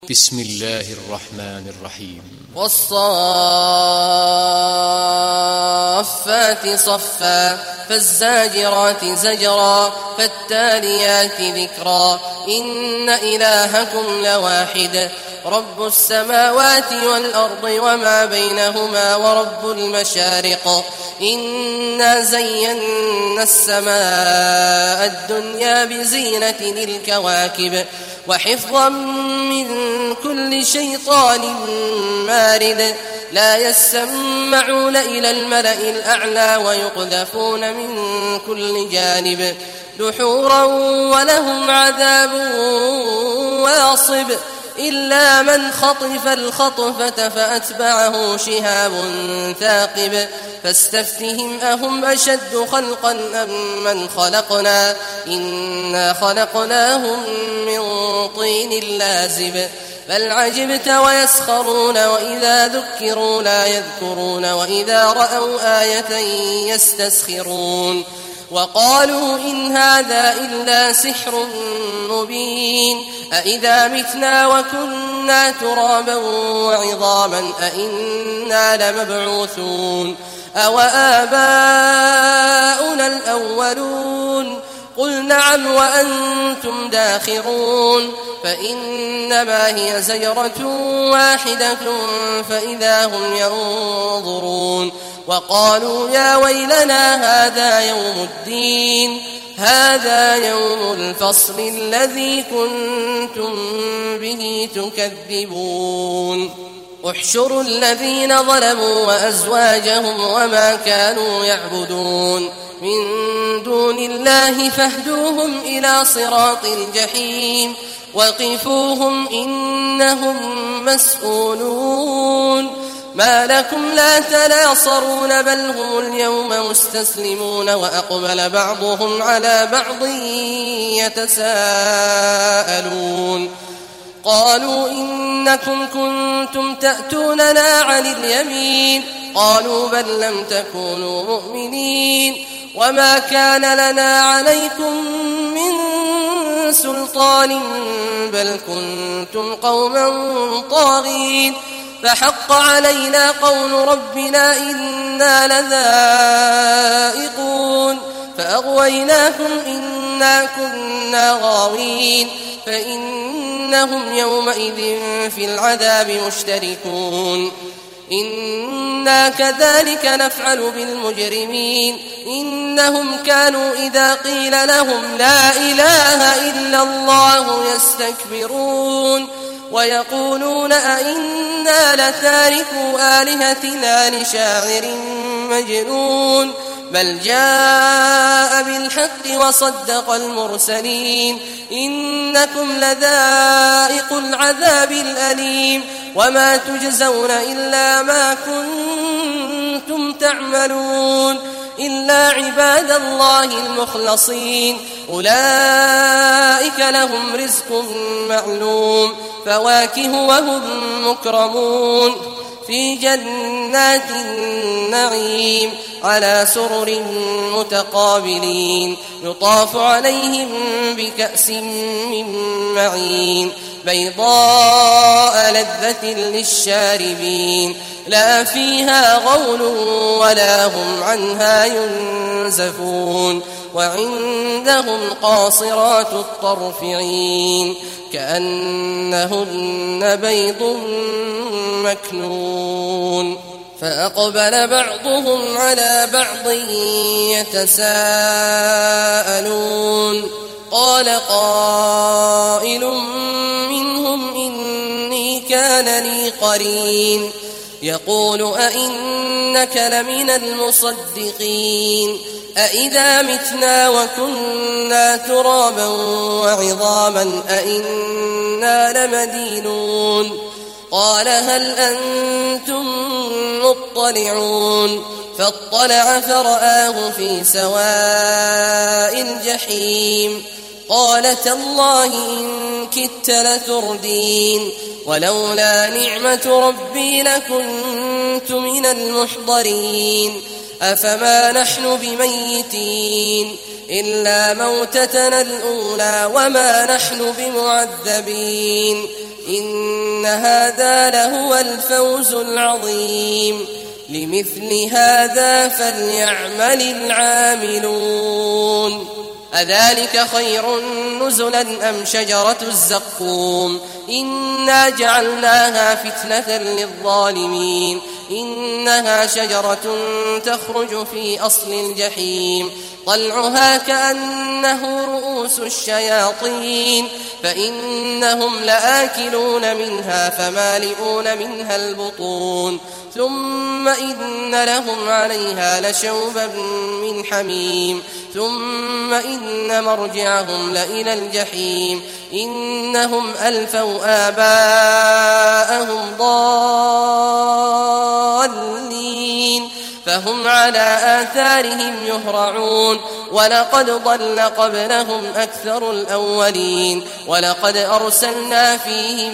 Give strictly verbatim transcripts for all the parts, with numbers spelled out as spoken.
بسم الله الرحمن الرحيم. والصافات صفا فالزاجرات زجرا فالتاليات ذكرا إن إلهكم لواحد رب السماوات والأرض وما بينهما ورب المشارق إنا زينا السماء الدنيا بزينة للكواكب وحفظا من كل شيطان مارد لا يسمعون إلى الملأ الأعلى ويقذفون من كل جانب دحورا ولهم عذاب واصب إلا من خطف الخطفة فأتبعه شهاب ثاقب فاستفتهم أهم أشد خلقا أم من خلقنا إنا خلقناهم من طين لازب بل عجبت ويسخرون وإذا ذكروا لا يذكرون وإذا رأوا آية يستسخرون وقالوا إن هذا إلا سحر مبين أإذا متنا وكنا ترابا وعظاما أإنا لمبعوثون أو آباؤنا الأولون قل نعم وأنتم داخرون فإنما هي زجرة واحدة فإذا هم ينظرون وقالوا يا ويلنا هذا يوم الدين هذا يوم الفصل الذي كنتم به تكذبون احشروا الذين ظلموا وأزواجهم وما كانوا يعبدون من دون الله فاهدوهم إلى صراط الجحيم وقفوهم إنهم مسؤولون ما لكم لا تناصرون بل هم اليوم مستسلمون وأقبل بعضهم على بعض يتساءلون قالوا إنكم كنتم تأتوننا عن اليمين قالوا بل لم تكونوا مؤمنين وما كان لنا عليكم من سلطان بل كنتم قوما طاغين فحق علينا قول ربنا إنا لذائقون فأغويناكم إنا كنا غاوين فإنهم يومئذ في العذاب مشتركون إنا كذلك نفعل بالمجرمين إنهم كانوا إذا قيل لهم لا إله إلا الله يستكبرون ويقولون أئنا لتاركوا آلهتنا لشاعر مجنون بل جاء بالحق وصدق المرسلين إنكم لذائق العذاب الأليم وما تجزون إلا ما كنتم تعملون إلا عباد الله المخلصين أولئك لهم رزق معلوم فواكه وهم مكرمون في جنات النعيم على سرر متقابلين يطاف عليهم بكأس من معين بيضاء لذة للشاربين لا فيها غول ولا هم عنها ينزفون وعندهم قاصرات الطرف عين كأنهن بيض مكنون فأقبل بعضهم على بعض يتساءلون قال قائل منهم إني كان لي قرين يقول أئنك لمن المصدقين أئذا متنا وكنا ترابا وعظاما أئنا لمدينون قال هل أنتم مطلعون فاطلع فرآه في سواء الجحيم قال تالله إن كدت لتردين ولولا نعمة ربي لكنت من المحضرين أفما نحن بميتين إلا موتتنا الأولى وما نحن بمعذبين إن هذا لهو الفوز العظيم لمثل هذا فليعمل العاملون أذلك خير نزلا أم شجرة الزقوم إنا جعلناها فتنة للظالمين إنها شجرة تخرج في أصل الجحيم طلعها كأنه رؤوس الشياطين فإنهم لآكلون منها فمالئون منها البطون ثم إن لهم عليها لشوبا من حميم ثم إن مرجعهم لإلى الجحيم إنهم ألفوا آباءهم ضالين فهم على آثارهم يهرعون ولقد ضل قبلهم أكثر الأولين ولقد أرسلنا فيهم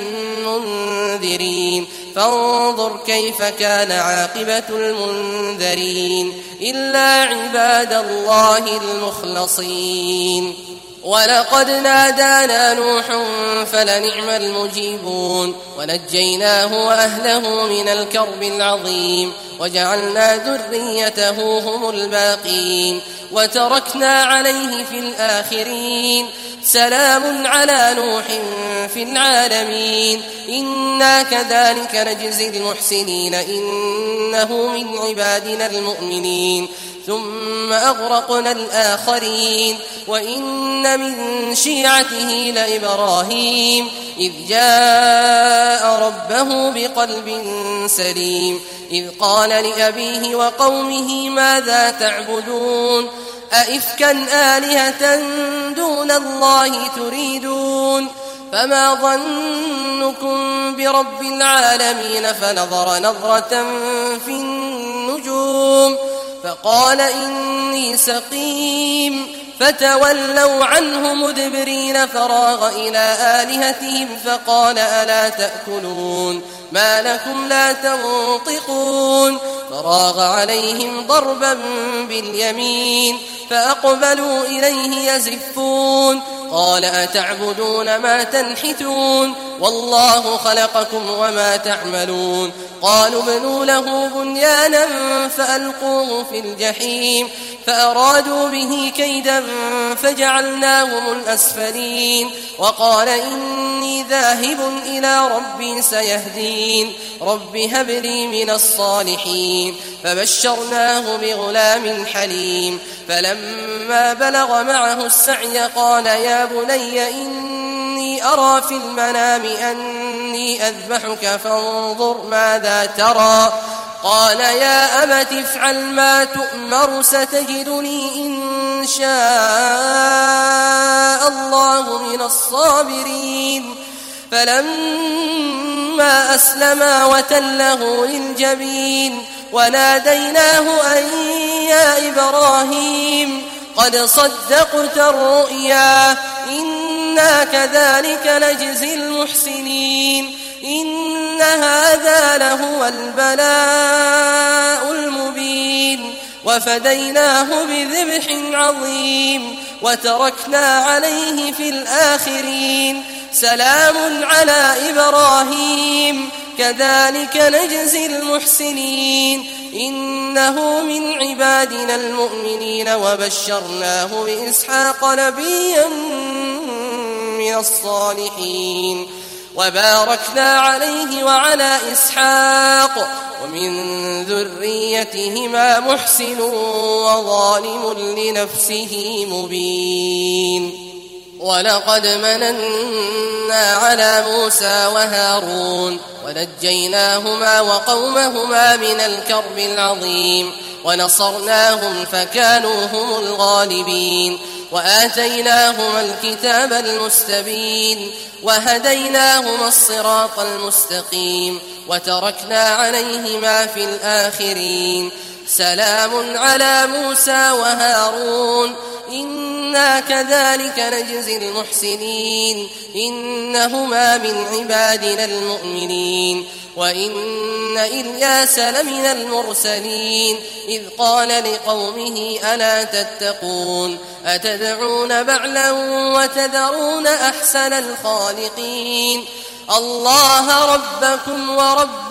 منذرين فانظر كيف كان عاقبة المنذرين إلا عباد الله المخلصين ولقد نادانا نوح فلنعم المجيبون ونجيناه وأهله من الكرب العظيم وجعلنا ذريته هم الباقين وتركنا عليه في الآخرين سلام على نوح في العالمين إنا كذلك نجزي المحسنين إنه من عبادنا المؤمنين ثم أغرقنا الآخرين وإن من شيعته لإبراهيم إذ جاء ربه بقلب سليم إذ قال لأبيه وقومه ماذا تعبدون أئفكا آلهة دون الله تريدون فما ظنكم برب العالمين فنظر نظرة في النجوم فقال إني سقيم فتولوا عنه مدبرين فراغ إلى آلهتهم فقال ألا تأكلون ما لكم لا تنطقون فراغ عليهم ضربا باليمين فأقبلوا إليه يزفون قال أتعبدون ما تنحتون والله خلقكم وما تعملون قالوا ابنوا له بنيانا فألقوه في الجحيم فأرادوا به كيدا فجعلناهم الأسفلين وقال إني ذاهب إلى ربي سيهدين رب هب لي من الصالحين فبشرناه بغلام حليم فلما بلغ معه السعي قال يا بني إني أرى في المنام أني أذبحك فانظر ماذا ترى قال يا أبت افعل ما تؤمر ستجدني إن شاء الله من الصابرين فلما أسلما وتله للجبين وناديناه أن يا إبراهيم قد صدقت الرؤيا إنا كذلك نجزي المحسنين إن هذا لهو البلاء المبين وفديناه بذبح عظيم وتركنا عليه في الآخرين سلام على إبراهيم كذلك نجزي المحسنين إنه من عبادنا المؤمنين وبشرناه بإسحاق نبيا من الصالحين وباركنا عليه وعلى إسحاق ومن ذريتهما محسن وظالم لنفسه مبين ولقد مننا على موسى وهارون ونجيناهما وقومهما من الكرب العظيم ونصرناهم فكانوا هم الغالبين وآتيناهما الكتاب المستبين وهديناهما الصراط المستقيم وتركنا عليهما في الآخرين سلام على موسى وهارون إنا كذلك نجزي المحسنين إنهما من عبادنا المؤمنين وإن إلياس لمن المرسلين إذ قال لقومه ألا تتقون أتدعون بعلا وتذرون أحسن الخالقين الله ربكم ورب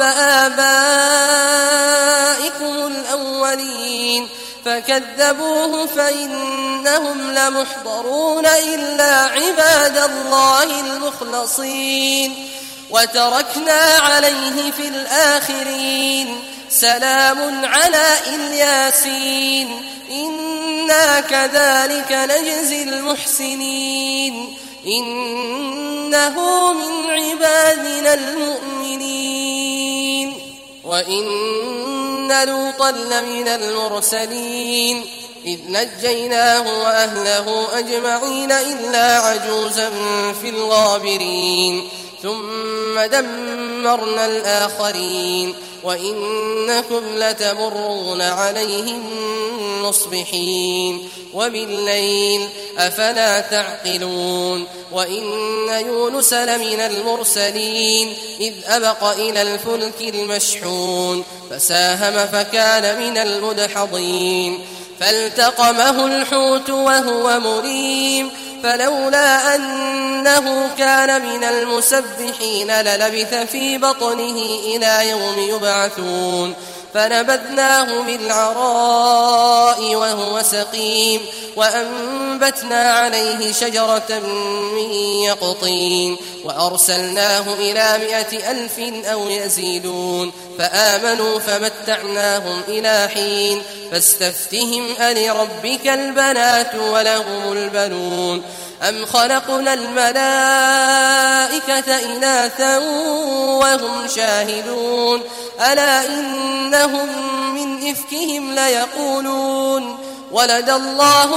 آبائكم الأولين فكذبوه فإنهم لمحضرون إلا عباد الله المخلصين وتركنا عليه في الآخرين سلام على الياسين إنا كذلك نجزي المحسنين إنه من عبادنا المؤمنين وإن لوطا لمن المرسلين إذ نجيناه وأهله أجمعين إلا عجوزا في الغابرين ثم دمرنا الآخرين وإنكم لتمرون عليهم مصبحين وبالليل أفلا تعقلون وإن يونس لمن المرسلين إذ أبق إلى الفلك المشحون فساهم فكان من المدحضين فالتقمه الحوت وهو مليم فلولا أنه كان من المسبحين للبث في بطنه إلى يوم يبعثون فنبذناه بالعراء وهو سقيم وأنبتنا عليه شجرة من يقطين وأرسلناه إلى مائة ألف أو يزيدون فآمنوا فمتعناهم إلى حين فاستفتهم ألربك البنات ولهم البنون أم خلقنا الملائكة إناثا وهم شاهدون ألا إنهم من إفكهم ليقولون ولد الله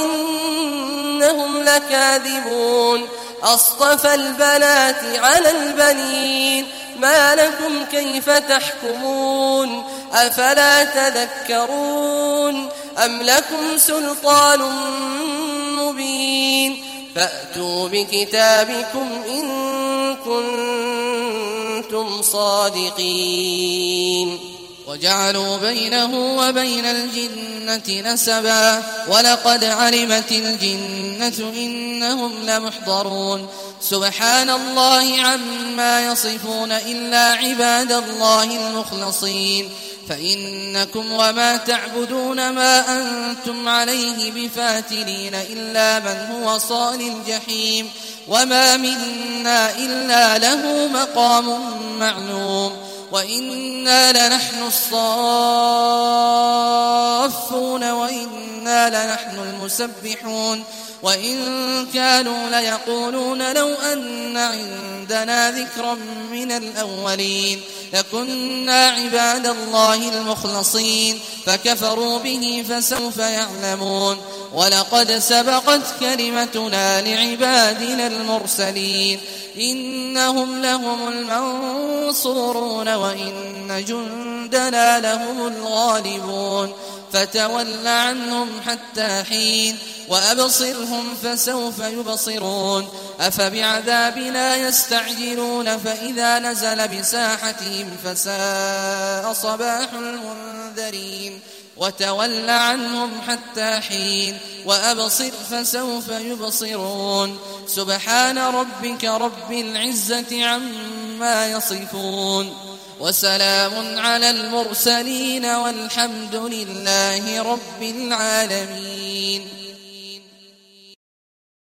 وإنهم لكاذبون أصطفى البنات على البنين ما لكم كيف تحكمون أفلا تذكرون أم لكم سلطان مبين فأتوا بكتابكم إن كنتم صادقين وجعلوا بينه وبين الجنة نسبا ولقد علمت الجنة إنهم لمحضرون سبحان الله عما يصفون إلا عباد الله المخلصين فإنكم وما تعبدون ما أنتم عليه بفاتنين إلا من هو صال الجحيم وما منا إلا له مقام معلوم وإنا لنحن الصافون وإنا لنحن المسبحون وإن كانوا ليقولون لو أن عندنا ذكرا من الأولين لكنا عباد الله المخلصين فكفروا به فسوف يعلمون ولقد سبقت كلمتنا لعبادنا المرسلين إنهم لهم المنصورون وإن جندنا لهم الغالبون فتول عنهم حتى حين وأبصرهم فسوف يبصرون أفبعذابنا يستعجلون فإذا نزل بساحتهم فساء صباح المنذرين وتول عنهم حتى حين وأبصر فسوف يبصرون سبحان ربك رب العزة عما يصفون وسلام على المرسلين والحمد لله رب العالمين.